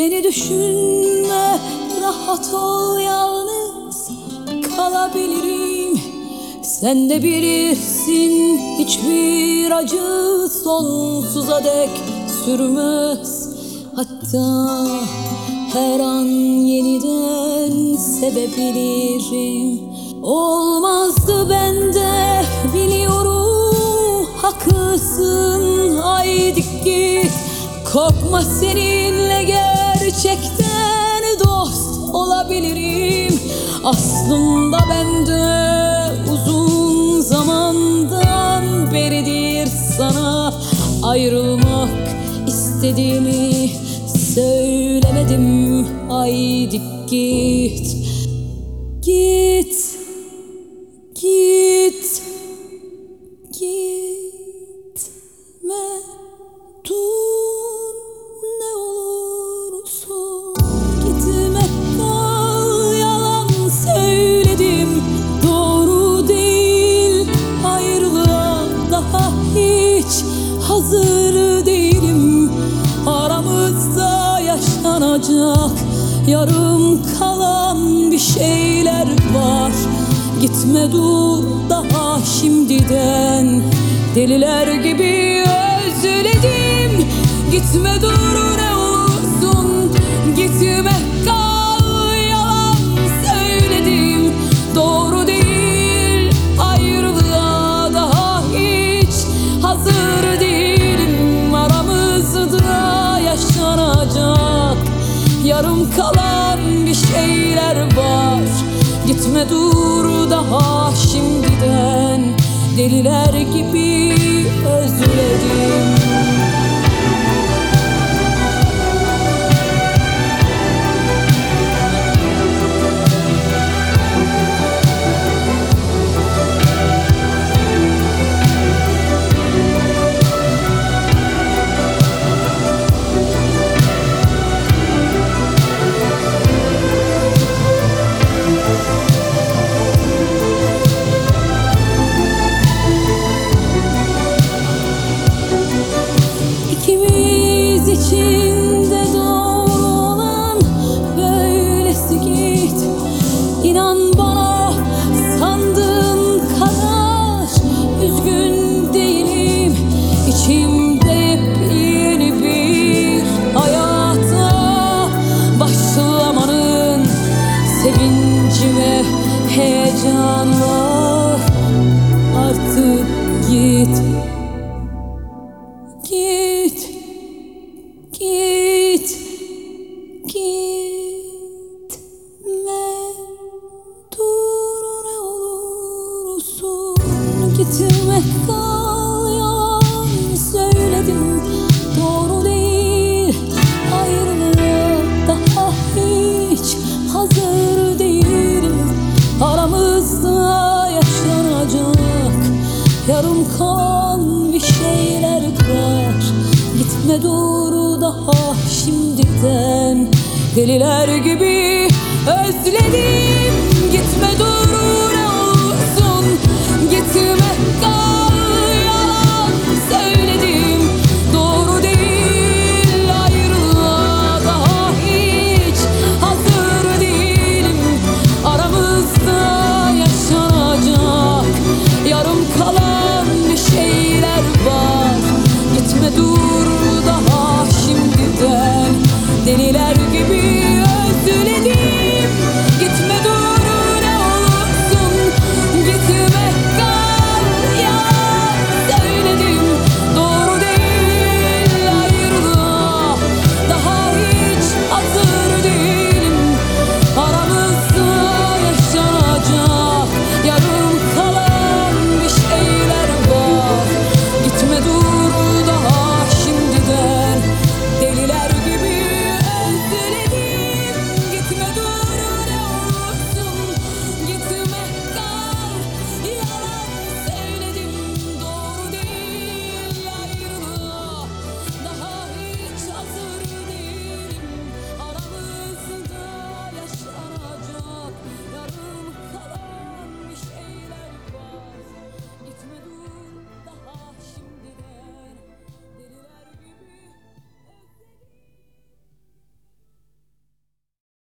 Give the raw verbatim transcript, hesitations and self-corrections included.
Beni düşünme, rahat ol, yalnız kalabilirim. Sen de bilirsin, hiçbir acı sonsuza dek sürmez. Hatta her an yeniden sevebilirim. Olmazdı bende, biliyorum, haklısın, haydi git. Korkma, seninle gerçekten dost olabilirim. Aslında bende uzun zamandan beridir sana ayrılmak istediğimi söylemedim. Haydi git, git, git, gitme, dur ne olursun, gitme, kal, yalan söyledim, doğru değil, ayrılığa daha hiç hazır değilim. Aramızda yaşanacak yarım kalan bir şeyler var. Gitme, dur daha şimdiden, deliler gibi özledim. Gitme, dur ne olursun, gitme, kal, yalan söyledim, doğru değil, ayrılığa daha hiç hazır değilim. Aramızda yaşanacak yarım kalan bir şeyler var. Gitme, dur daha şimdiden, deliler gibi özledim. İkimiz için de doğru olan böylesi, git. İnan bana, sandığın kadar üzgün değilim. İçimde yepyeni bir hayata başlamanın sevinci ve heyecanı var. Artık git, git, git, gitme, dur ne olursun, gitme, kal, yalan söyledim, doğru değil, ayrılığa daha hiç hazır değilim. Aramızda yaşanacak yarım kalan bir şeyler var. Gitme, dur daha şimdiden, deliler gibi özledim.